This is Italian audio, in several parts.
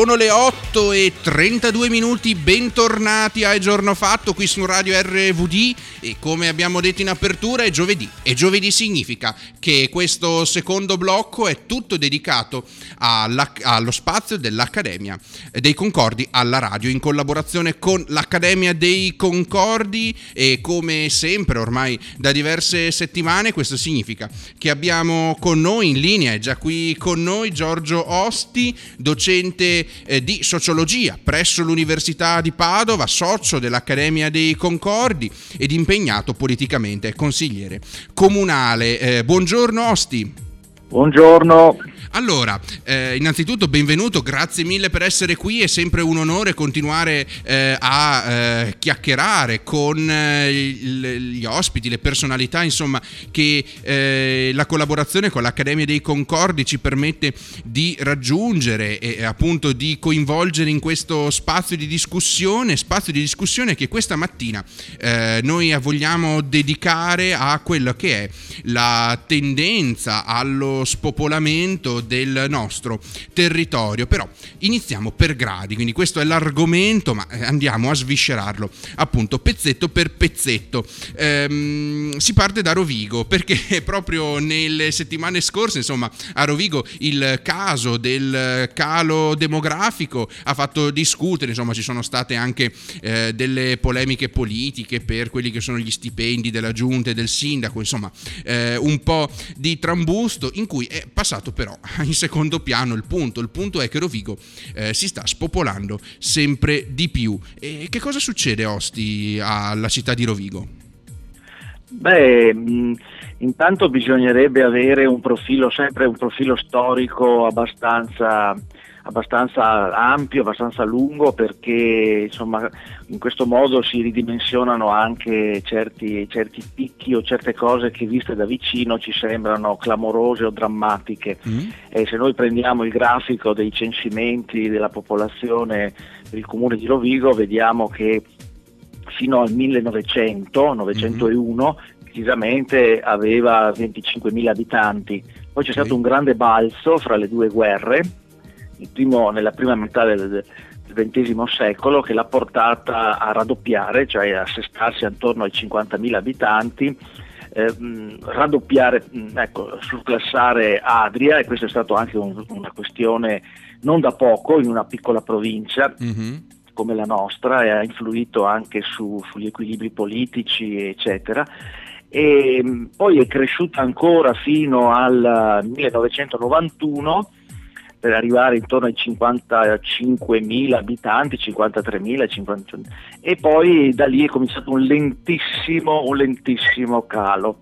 Sono le 8:32, bentornati a Giorno Fatto qui su Radio RVD, e come abbiamo detto in apertura è giovedì, e giovedì significa che questo secondo blocco è tutto dedicato allo spazio dell'Accademia dei Concordi alla radio, in collaborazione con l'Accademia dei Concordi. E come sempre ormai da diverse settimane questo significa che abbiamo con noi in linea, è già qui con noi, Giorgio Osti, docente di sociologia presso l'Università di Padova, socio dell'Accademia dei Concordi ed impegnato politicamente, consigliere comunale. Buongiorno Osti. Buongiorno. Allora, innanzitutto benvenuto, grazie mille per essere qui, è sempre un onore continuare a chiacchierare con gli ospiti, le personalità, insomma, che la collaborazione con l'Accademia dei Concordi ci permette di raggiungere e appunto di coinvolgere in questo spazio di discussione che questa mattina noi vogliamo dedicare a quello che è la tendenza allo spopolamento del nostro territorio. Però iniziamo per gradi, quindi questo è l'argomento, ma andiamo a sviscerarlo appunto pezzetto per pezzetto. Si parte da Rovigo, perché proprio nelle settimane scorse, insomma, a Rovigo il caso del calo demografico ha fatto discutere, insomma ci sono state anche delle polemiche politiche per quelli che sono gli stipendi della giunta e del sindaco, insomma un po' di trambusto in cui è passato però in secondo piano il punto. Il punto è che Rovigo si sta spopolando sempre di più. E che cosa succede, Osti, alla città di Rovigo? Intanto bisognerebbe avere sempre un profilo storico abbastanza ampio, abbastanza lungo, perché insomma in questo modo si ridimensionano anche certi picchi o certe cose che viste da vicino ci sembrano clamorose o drammatiche. E se noi prendiamo il grafico dei censimenti della popolazione per il comune di Rovigo, vediamo che fino al 901 precisamente aveva 25.000 abitanti. Poi c'è stato un grande balzo fra le due guerre, nella prima metà del XX secolo, che l'ha portata a raddoppiare, cioè a assestarsi attorno ai 50.000 abitanti, surclassare Adria, e questo è stato anche una questione non da poco in una piccola provincia come la nostra, e ha influito anche sugli equilibri politici, eccetera. E poi è cresciuta ancora fino al 1991, per arrivare intorno ai 55.000 abitanti, 53.000, 50, e poi da lì è cominciato un lentissimo calo,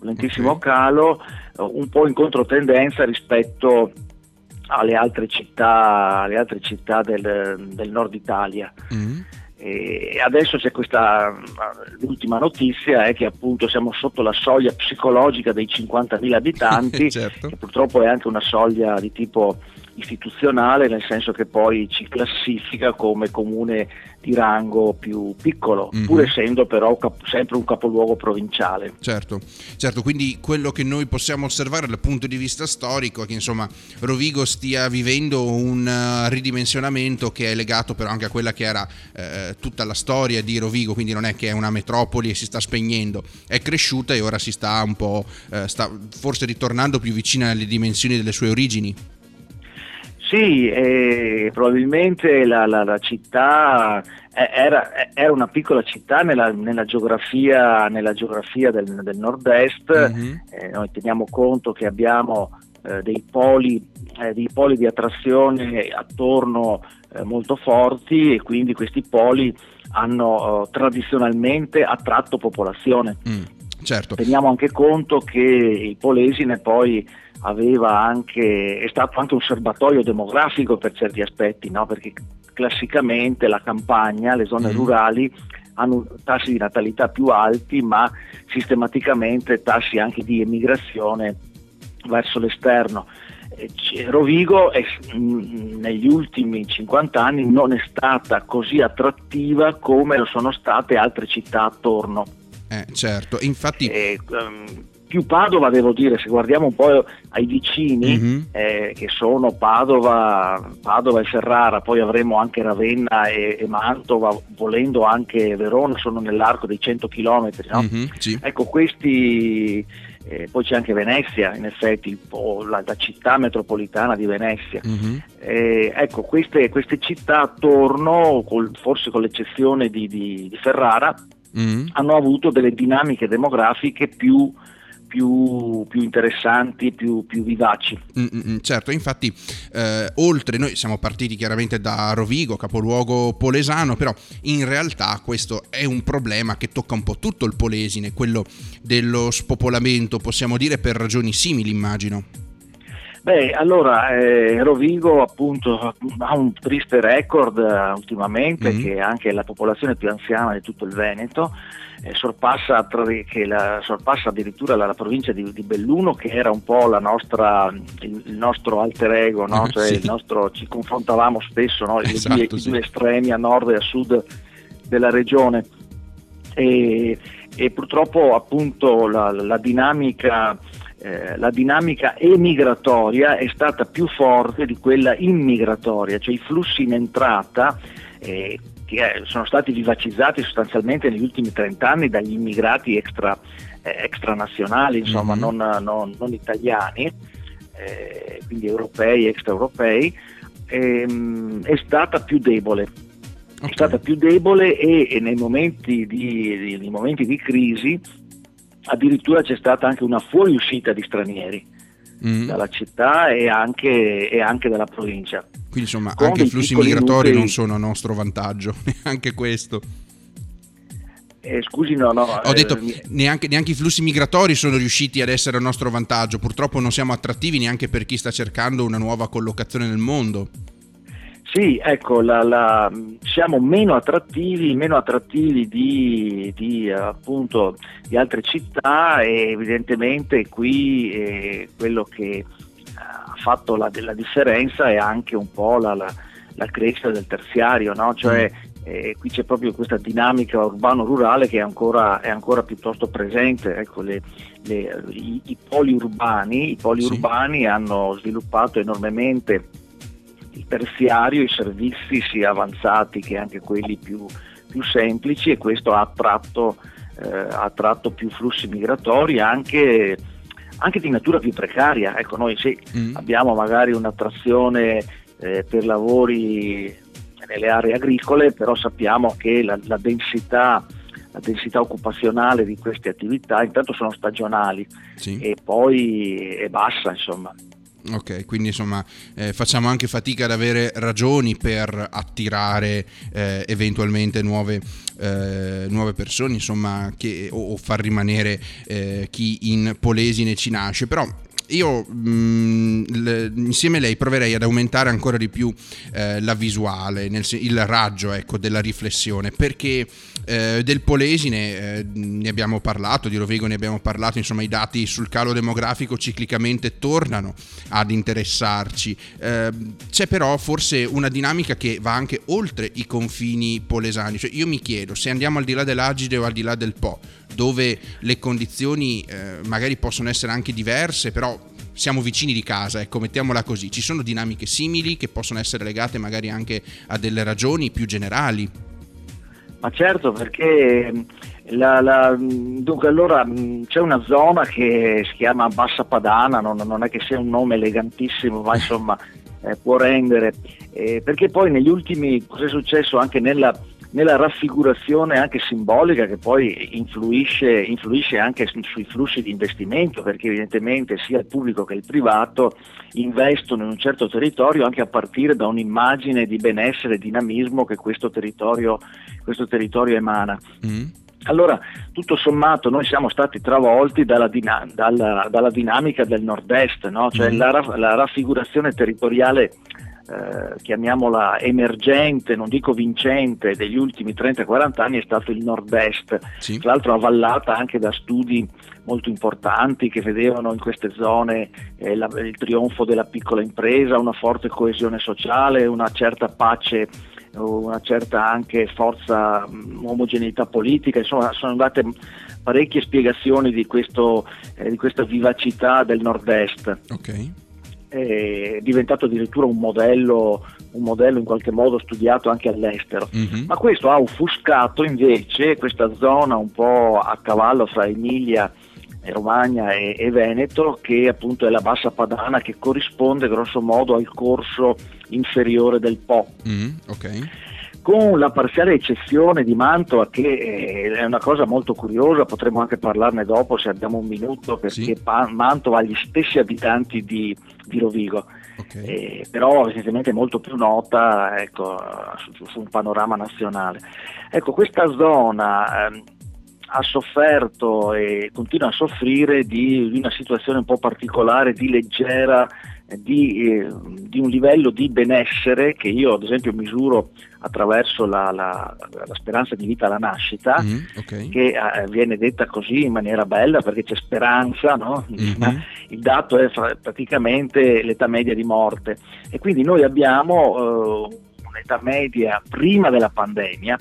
un po' in controtendenza rispetto alle altre città del nord Italia. E adesso c'è l'ultima notizia è che appunto siamo sotto la soglia psicologica dei 50.000 abitanti, certo, che purtroppo è anche una soglia di tipo istituzionale, nel senso che poi ci classifica come comune di rango più piccolo, pur essendo però sempre un capoluogo provinciale. Certo, quindi quello che noi possiamo osservare dal punto di vista storico è che insomma Rovigo stia vivendo un ridimensionamento che è legato però anche a quella che era tutta la storia di Rovigo, quindi non è che è una metropoli e si sta spegnendo, è cresciuta e ora si sta un po' sta forse ritornando più vicina alle dimensioni delle sue origini. Sì, probabilmente la città era una piccola città nella geografia del nord-est. Noi teniamo conto che abbiamo dei poli di attrazione attorno molto forti, e quindi questi poli hanno tradizionalmente attratto popolazione. Certo. Teniamo anche conto che il Polesine poi è stato anche un serbatoio demografico per certi aspetti, no? Perché classicamente la campagna, le zone rurali hanno tassi di natalità più alti, ma sistematicamente tassi anche di emigrazione verso l'esterno. Rovigo negli ultimi 50 anni non è stata così attrattiva come lo sono state altre città attorno. Certo, infatti più Padova, devo dire, se guardiamo un po' ai vicini, che sono Padova e Ferrara, poi avremo anche Ravenna e Mantova, volendo anche Verona, sono nell'arco dei 100 chilometri, no? Sì. Ecco, questi, poi c'è anche Venezia, in effetti, la città metropolitana di Venezia. Ecco, queste città attorno, forse con l'eccezione di Ferrara, hanno avuto delle dinamiche demografiche più interessanti, più vivaci. Certo, infatti oltre, noi siamo partiti chiaramente da Rovigo, capoluogo polesano, però in realtà questo è un problema che tocca un po' tutto il Polesine, quello dello spopolamento, possiamo dire, per ragioni simili, immagino. Beh, allora, Rovigo appunto ha un triste record ultimamente, che è anche la popolazione più anziana di tutto il Veneto, sorpassa addirittura la provincia di Belluno, che era un po' il nostro alter ego, no? Cioè ci confrontavamo spesso, no? Esatto, i due estremi, a nord e a sud della regione, e purtroppo appunto la dinamica emigratoria è stata più forte di quella immigratoria, cioè i flussi in entrata che sono stati vivacizzati sostanzialmente negli ultimi 30 anni dagli immigrati extranazionali, insomma, non italiani, quindi europei, extraeuropei, è stata più debole. È stata più debole e nei momenti di crisi addirittura c'è stata anche una fuoriuscita di stranieri dalla città e anche dalla provincia. Quindi insomma anche i flussi migratori non sono a nostro vantaggio, neanche questo. Scusi, no. Ho detto neanche i flussi migratori sono riusciti ad essere a nostro vantaggio, purtroppo non siamo attrattivi neanche per chi sta cercando una nuova collocazione nel mondo. Sì, ecco, siamo meno attrattivi di altre città, e evidentemente qui quello che ha fatto la differenza è anche un po' la crescita del terziario, no? Cioè qui c'è proprio questa dinamica urbano-rurale che è ancora piuttosto presente. Ecco, i poli urbani hanno sviluppato enormemente il terziario, i servizi sia avanzati che anche quelli più semplici, e questo ha attratto più flussi migratori anche di natura più precaria. Ecco, noi abbiamo magari un'attrazione per lavori nelle aree agricole, però sappiamo che la densità occupazionale di queste attività intanto sono stagionali, e poi è bassa, insomma. Ok, quindi insomma facciamo anche fatica ad avere ragioni per attirare eventualmente nuove persone, insomma, o far rimanere chi in Polesine ci nasce. Però io insieme a lei proverei ad aumentare ancora di più la visuale, il raggio, ecco, della riflessione, perché del Polesine ne abbiamo parlato, di Rovigo ne abbiamo parlato, insomma i dati sul calo demografico ciclicamente tornano ad interessarci. C'è però forse una dinamica che va anche oltre i confini polesani, cioè io mi chiedo, se andiamo al di là dell'Agide o al di là del Po, dove le condizioni magari possono essere anche diverse, però siamo vicini di casa, ecco, mettiamola così, ci sono dinamiche simili che possono essere legate magari anche a delle ragioni più generali? Ma certo, perché dunque allora c'è una zona che si chiama Bassa Padana, non è che sia un nome elegantissimo, ma insomma può rendere, perché poi negli ultimi, cosa è successo anche nella raffigurazione anche simbolica, che poi influisce anche sui flussi di investimento, perché evidentemente sia il pubblico che il privato investono in un certo territorio anche a partire da un'immagine di benessere e dinamismo che questo territorio emana. Allora, tutto sommato, noi siamo stati travolti dalla dinamica del nord-est, no? Cioè la raffigurazione territoriale, chiamiamola emergente, non dico vincente, degli ultimi 30-40 anni è stato il nord-est, tra l'altro avvallata anche da studi molto importanti che vedevano in queste zone il trionfo della piccola impresa, una forte coesione sociale, una certa pace una certa anche forza, omogeneità politica, insomma sono andate parecchie spiegazioni di questa vivacità del nord-est. Ok. È diventato addirittura un modello in qualche modo studiato anche all'estero, ma questo ha offuscato invece questa zona un po' a cavallo fra Emilia e Romagna e Veneto, che appunto è la Bassa Padana, che corrisponde grosso modo al corso inferiore del Po. Ok. Con la parziale eccezione di Mantova, che è una cosa molto curiosa, potremmo anche parlarne dopo se abbiamo un minuto, perché sì. Mantova ha gli stessi abitanti di Rovigo, okay. Però evidentemente molto più nota, ecco, su un panorama nazionale. Ecco, questa zona ha sofferto e continua a soffrire di una situazione un po' particolare, di leggera, di un livello di benessere che io ad esempio misuro attraverso la speranza di vita alla nascita, okay. che viene detta così in maniera bella perché c'è speranza, no? Ma il dato è praticamente l'età media di morte, e quindi noi abbiamo un'età media prima della pandemia,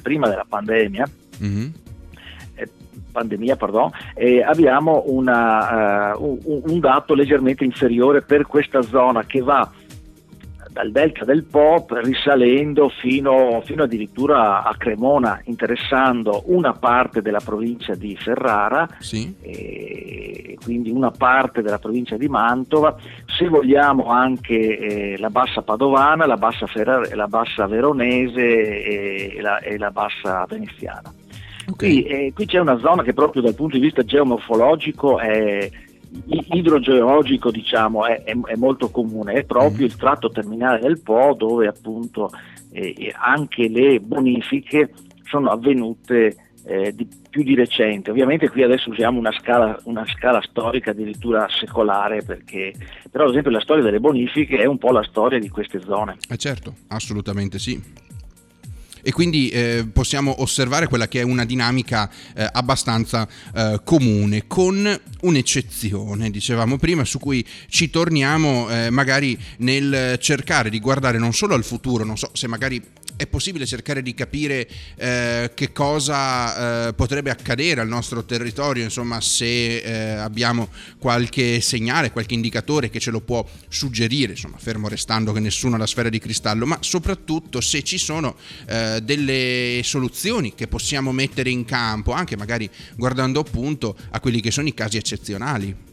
abbiamo un dato leggermente inferiore per questa zona, che va dal delta del Po risalendo fino addirittura a Cremona, interessando una parte della provincia di Ferrara, sì. E quindi una parte della provincia di Mantova, se vogliamo anche la Bassa Padovana, la Bassa Veronese e la Bassa Veneziana. Okay. Qui c'è una zona che proprio dal punto di vista geomorfologico idrogeologico, diciamo, è molto comune, è proprio il tratto terminale del Po, dove appunto anche le bonifiche sono avvenute più di recente. Ovviamente qui adesso usiamo una scala storica addirittura secolare, però ad esempio la storia delle bonifiche è un po' la storia di queste zone. Certo, assolutamente sì. E quindi possiamo osservare quella che è una dinamica abbastanza comune, con un'eccezione, dicevamo prima, su cui ci torniamo magari nel cercare di guardare non solo al futuro, non so se magari è possibile cercare di capire che cosa potrebbe accadere al nostro territorio, insomma, se abbiamo qualche segnale, qualche indicatore che ce lo può suggerire, insomma, fermo restando che nessuno ha la sfera di cristallo, ma soprattutto se ci sono delle soluzioni che possiamo mettere in campo, anche magari guardando appunto a quelli che sono i casi eccezionali.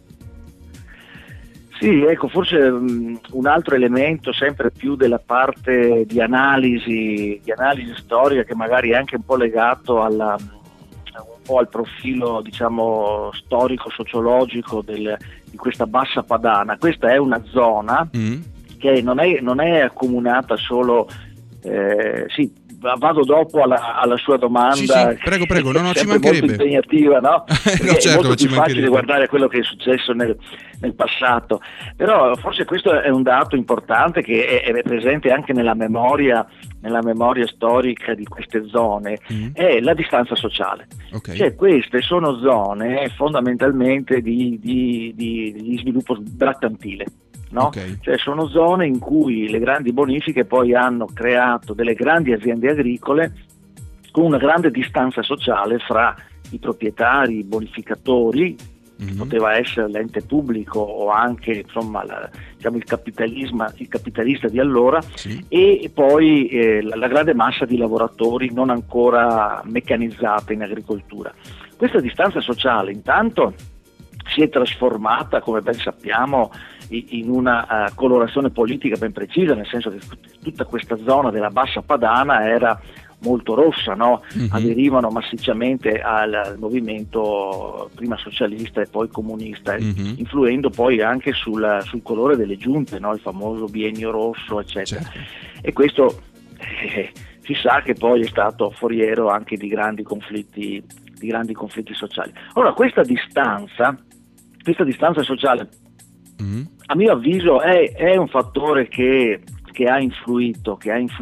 Sì, ecco, forse un altro elemento sempre più della parte di analisi storica, che magari è anche un po' legato un po' al profilo, diciamo, storico-sociologico di questa Bassa Padana. Questa è una zona che non è accomunata solo, sì, vado dopo alla sua domanda. Sì, prego, no, ci mancherebbe. Molto impegnativa, no? No, certo, è molto più facile guardare quello che è successo nel passato, però forse questo è un dato importante che è presente anche nella memoria storica di queste zone, è la distanza sociale. Okay. Cioè, queste sono zone fondamentalmente di sviluppo braccantile. No? Okay. Cioè sono zone in cui le grandi bonifiche poi hanno creato delle grandi aziende agricole con una grande distanza sociale fra i proprietari, i bonificatori, poteva essere l'ente pubblico o anche, insomma, il capitalista di allora, sì, e poi la grande massa di lavoratori non ancora meccanizzata in agricoltura. Questa distanza sociale intanto si è trasformata, come ben sappiamo, in una colorazione politica ben precisa, nel senso che tutta questa zona della Bassa Padana era molto rossa, no? Aderivano massicciamente al movimento prima socialista e poi comunista, influendo poi anche sul colore delle giunte, no? Il famoso biennio rosso, eccetera. Certo. E questo si sa che poi è stato foriero anche di grandi conflitti sociali. Allora, questa distanza sociale, a mio avviso è un fattore che ha influito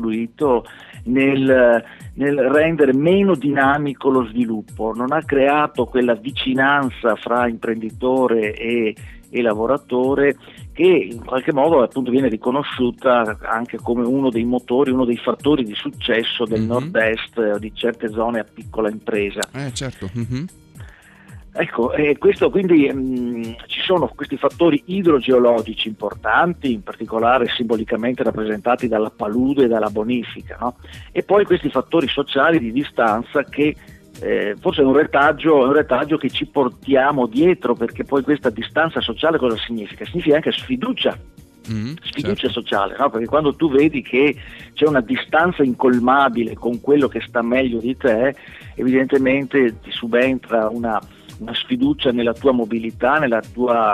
nel rendere meno dinamico lo sviluppo. Non ha creato quella vicinanza fra imprenditore e e lavoratore, che in qualche modo appunto viene riconosciuta anche come uno dei motori, uno dei fattori di successo del nord-est o di certe zone a piccola impresa. Certo. Ecco, questo quindi ci sono questi fattori idrogeologici importanti, in particolare simbolicamente rappresentati dalla palude e dalla bonifica, no? E poi questi fattori sociali di distanza che forse è un retaggio che ci portiamo dietro, perché poi questa distanza sociale cosa significa? Significa anche sfiducia certo. Sociale, no? Perché quando tu vedi che c'è una distanza incolmabile con quello che sta meglio di te, evidentemente ti subentra una sfiducia nella tua mobilità, nella tua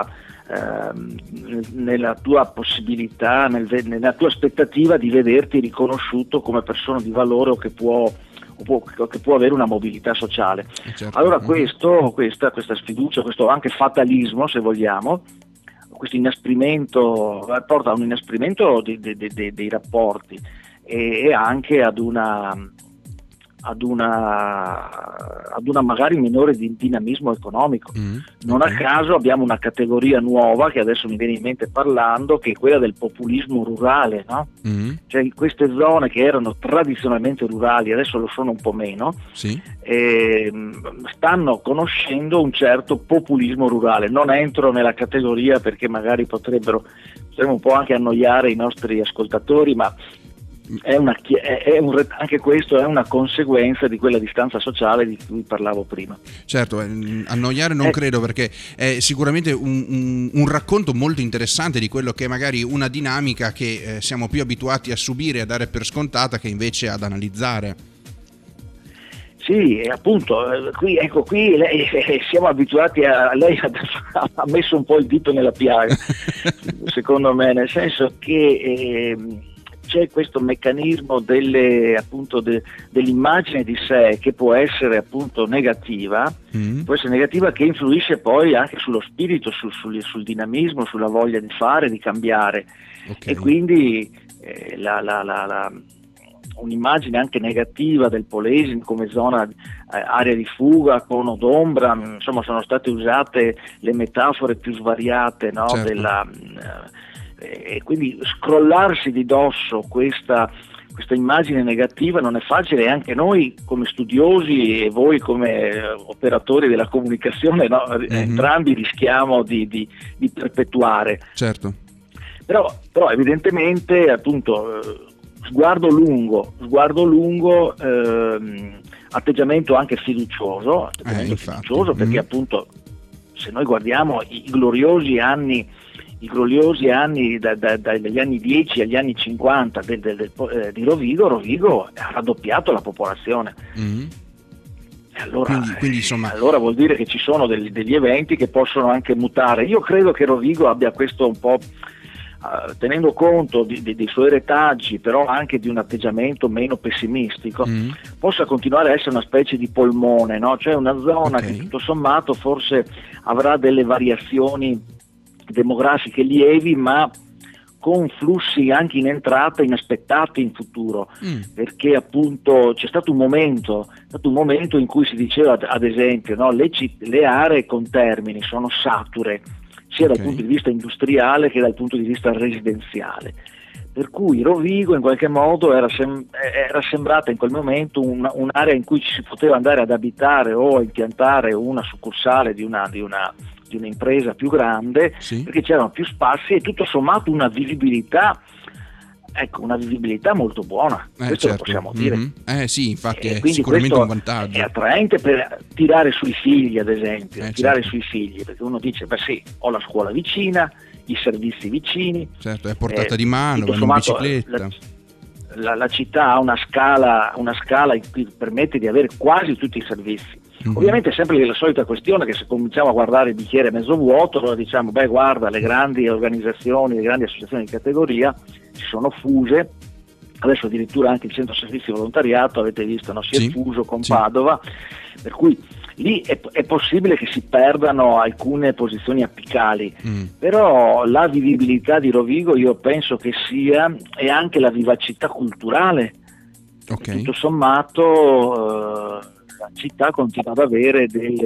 possibilità, nella tua aspettativa di vederti riconosciuto come persona di valore o che può avere una mobilità sociale. Certo. Allora questa sfiducia, questo anche fatalismo, se vogliamo, questo inasprimento porta a un inasprimento dei rapporti e anche ad una magari minore di dinamismo economico. Non a caso abbiamo una categoria nuova che adesso mi viene in mente parlando, che è quella del populismo rurale, no? Cioè queste zone che erano tradizionalmente rurali adesso lo sono un po' meno, sì. Stanno conoscendo un certo populismo rurale. Non entro nella categoria perché magari potremmo un po' anche annoiare i nostri ascoltatori, ma anche questo è una conseguenza di quella distanza sociale di cui parlavo prima. Certo, annoiare non credo, perché è sicuramente un racconto molto interessante di quello che è magari una dinamica che siamo più abituati a subire, a dare per scontata, che invece ad analizzare. Sì, appunto, qui lei, siamo abituati lei ha messo un po' il dito nella piaga, secondo me, nel senso che c'è questo meccanismo dell'immagine di sé che può essere appunto negativa, che influisce poi anche sullo spirito, sul dinamismo, sulla voglia di fare, di cambiare. Okay. E quindi un'immagine anche negativa del Polesine come zona, area di fuga, cono d'ombra, insomma sono state usate le metafore più svariate, no? Certo. E quindi scrollarsi di dosso questa immagine negativa non è facile, e anche noi come studiosi e voi come operatori della comunicazione, no? Entrambi rischiamo di perpetuare. Certo. Però evidentemente appunto sguardo lungo, atteggiamento anche fiducioso, perché appunto se noi guardiamo i gloriosi anni dagli anni 10 agli anni 50 di Rovigo ha raddoppiato la popolazione. Quindi, insomma, allora vuol dire che ci sono degli eventi che possono anche mutare. Io credo che Rovigo abbia questo un po', tenendo conto dei suoi retaggi, però anche di un atteggiamento meno pessimistico, possa continuare a essere una specie di polmone, no? Cioè una zona che tutto sommato forse avrà delle variazioni demografiche lievi, ma con flussi anche in entrata inaspettati in futuro, perché appunto c'è stato un momento in cui si diceva, ad esempio, no, le aree con Termini sono sature sia dal punto di vista industriale che dal punto di vista residenziale, per cui Rovigo in qualche modo era sembrata in quel momento un'area in cui ci si poteva andare ad abitare o a impiantare una succursale di un'impresa più grande, perché c'erano più spazi e tutto sommato una vivibilità molto buona, questo lo possiamo dire. Sì, infatti è sicuramente un vantaggio. È attraente per tirare sui figli, ad esempio, sui figli, perché uno dice, beh sì, ho la scuola vicina, i servizi vicini. Certo, è a portata di mano, è in bicicletta. La città ha una scala in cui permette di avere quasi tutti i servizi. Ovviamente sempre la solita questione che se cominciamo a guardare il bicchiere mezzo vuoto, allora diciamo, beh guarda, le grandi organizzazioni, le grandi associazioni di categoria si sono fuse, adesso addirittura anche il centro servizi volontariato, avete visto, no? Si è fuso con Padova, per cui lì è possibile che si perdano alcune posizioni apicali, però la vivibilità di Rovigo io penso che sia, e anche la vivacità culturale, tutto sommato la città continua ad avere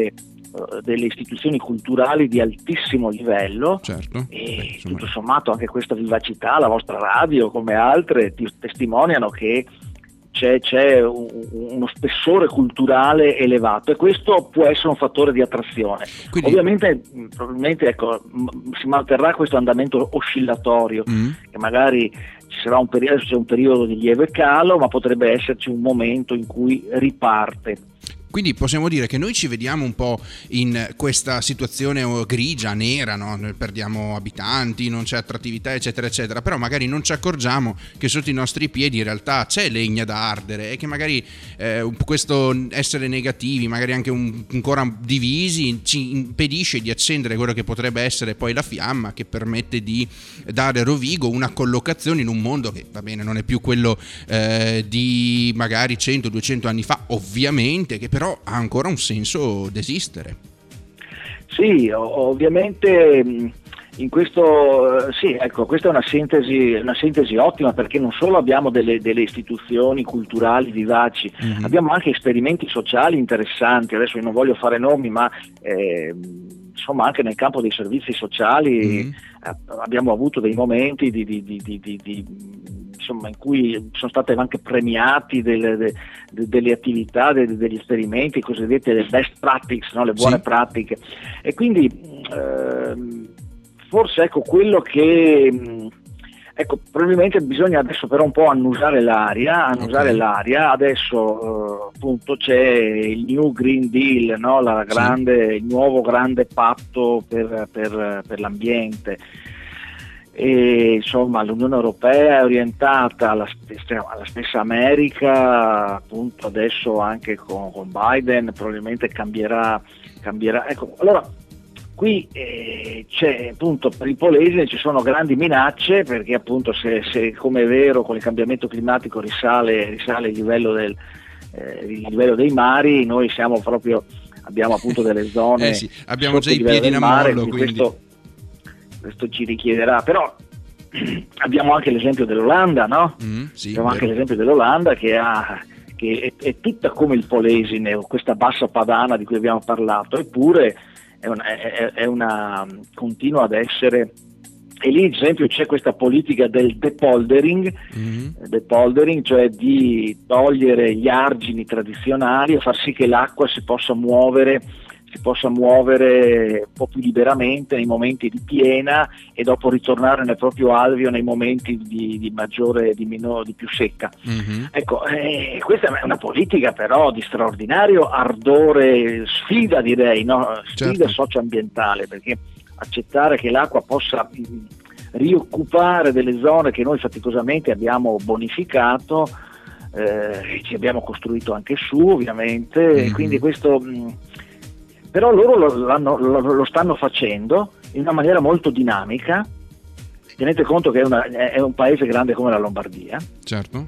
delle istituzioni culturali di altissimo livello, certo. E tutto sommato anche questa vivacità, la vostra radio come altre testimoniano che c'è uno spessore culturale elevato, e questo può essere un fattore di attrazione. Quindi, ovviamente probabilmente si manterrà questo andamento oscillatorio, che magari ci sarà un periodo di lieve calo, ma potrebbe esserci un momento in cui riparte. Quindi possiamo dire che noi ci vediamo un po' in questa situazione grigia, nera, no? Perdiamo abitanti, non c'è attrattività, eccetera, eccetera, però magari non ci accorgiamo che sotto i nostri piedi in realtà c'è legna da ardere, e che magari questo essere negativi, magari anche ancora divisi, ci impedisce di accendere quello che potrebbe essere poi la fiamma che permette di dare rovigo, una collocazione in un mondo che, va bene, non è più quello di magari 100-200 anni fa, ovviamente, che però ha ancora un senso d'esistere. Sì, ovviamente in questo sì, ecco, questa è una sintesi ottima, perché non solo abbiamo delle istituzioni culturali vivaci, abbiamo anche esperimenti sociali interessanti. Adesso io non voglio fare nomi, ma insomma anche nel campo dei servizi sociali abbiamo avuto dei momenti insomma, in cui sono state anche premiati delle attività, degli esperimenti cosiddetti le best practices, no? Le buone pratiche, e quindi forse ecco quello che probabilmente bisogna adesso però un po' annusare l'aria. Adesso appunto c'è il New Green Deal, no? Il nuovo grande patto per l'ambiente. E insomma l'Unione Europea è orientata alla stessa America, appunto adesso anche con Biden probabilmente cambierà. Ecco, allora qui c'è appunto per il Polesine ci sono grandi minacce, perché appunto se come è vero con il cambiamento climatico risale il livello dei mari, noi abbiamo appunto delle zone abbiamo già i piedi in ammollo, quindi questo ci richiederà, però abbiamo anche l'esempio dell'Olanda, no? Abbiamo anche l'esempio dell'Olanda che è tutta come il Polesine, questa bassa padana di cui abbiamo parlato, eppure continua ad essere. E lì ad esempio c'è questa politica del depoldering, cioè di togliere gli argini tradizionali e far sì che l'acqua si possa muovere un po' più liberamente nei momenti di piena, e dopo ritornare nel proprio alveo nei momenti di più secca. Ecco, questa è una politica però di straordinario ardore, sfida direi, no? Sfida socioambientale, perché accettare che l'acqua possa rioccupare delle zone che noi faticosamente abbiamo bonificato, ci abbiamo costruito anche su, ovviamente, e quindi questo però loro lo stanno facendo in una maniera molto dinamica. Tenete conto che è un paese grande come la Lombardia. Certo.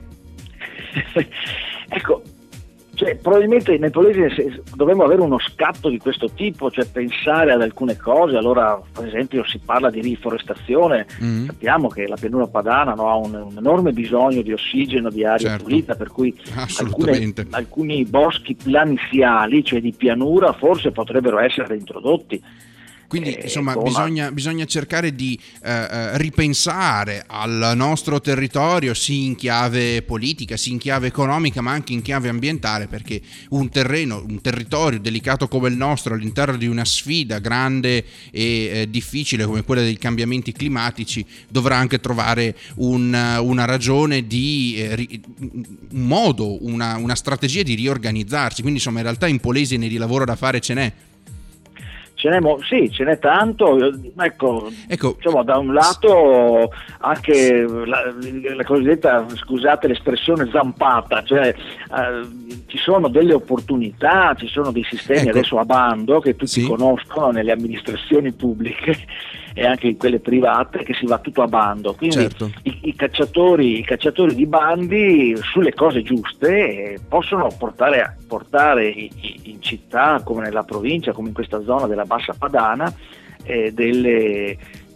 Ecco, cioè, probabilmente nel Polesine dovremmo avere uno scatto di questo tipo, cioè pensare ad alcune cose. Allora, per esempio, si parla di riforestazione. Sappiamo che la pianura padana ha un enorme bisogno di ossigeno, di aria pulita, per cui alcuni boschi planiziali, cioè di pianura, forse potrebbero essere reintrodotti. Quindi insomma bisogna cercare di ripensare al nostro territorio, sì in chiave politica, sì in chiave economica, ma anche in chiave ambientale, perché un territorio delicato come il nostro, all'interno di una sfida grande e difficile come quella dei cambiamenti climatici, dovrà anche trovare una ragione un modo, una strategia di riorganizzarsi. Quindi insomma in realtà in Polesine di lavoro da fare ce n'è. Ce n'è tanto, ecco, diciamo, da un lato anche la cosiddetta, scusate l'espressione, zampata, cioè ci sono delle opportunità, ci sono dei sistemi adesso a bando che tutti conoscono nelle amministrazioni pubbliche e anche in quelle private, che si va tutto a bando, quindi i cacciatori di bandi sulle cose giuste possono portare in città come nella provincia, come in questa zona della Bassa Padana, delle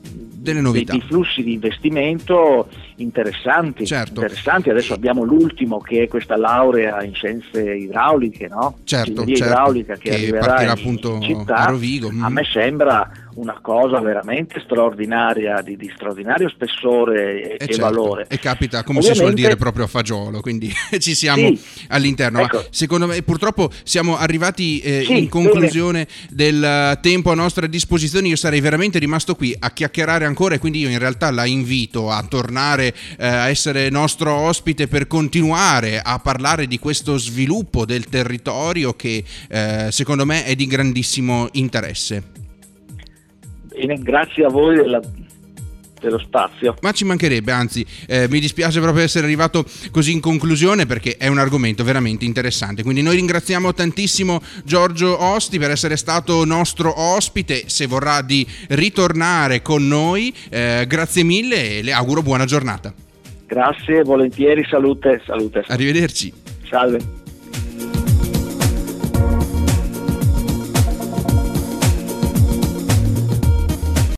delle novità, dei flussi di investimento interessanti. Certo. Adesso abbiamo l'ultimo, che è questa laurea in scienze idrauliche, no? Certo, idraulica che arriverà partirà in appunto città. a Rovigo. A me sembra una cosa veramente straordinaria, di straordinario spessore e certo, valore. e capita, come si suol dire, proprio a fagiolo, quindi ci siamo all'interno. Ecco. Ma secondo me purtroppo siamo arrivati in conclusione del tempo a nostra disposizione. Io sarei veramente rimasto qui a chiacchierare ancora, e quindi io in realtà la invito a tornare a essere nostro ospite per continuare a parlare di questo sviluppo del territorio che secondo me è di grandissimo interesse. Bene, grazie a voi dello spazio. Ma ci mancherebbe, anzi mi dispiace proprio essere arrivato così in conclusione, perché è un argomento veramente interessante. Quindi noi ringraziamo tantissimo Giorgio Osti per essere stato nostro ospite. Se vorrà di ritornare con noi, grazie mille e le auguro buona giornata. Grazie, volentieri, salute. Arrivederci. Salve.